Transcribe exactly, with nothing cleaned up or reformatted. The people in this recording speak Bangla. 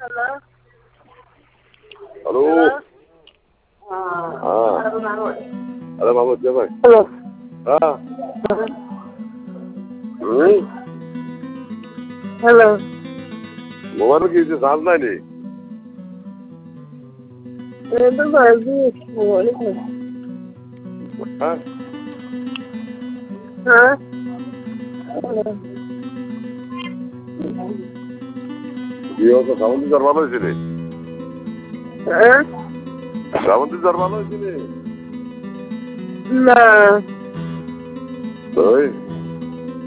হ্যালো হ্যাঁ আরে বাবু কে ভাই হ্যাঁ হ্যালো মোবাইল কি চার্জ নাইনি হ্যাঁ হ্যাঁ কি অবস্থা শ্রাবন্তী জ্বর ভালো হয়েছিল হ্যাঁ শ্রাবন্তী জ্বর ভালো হয়েছিল না ওই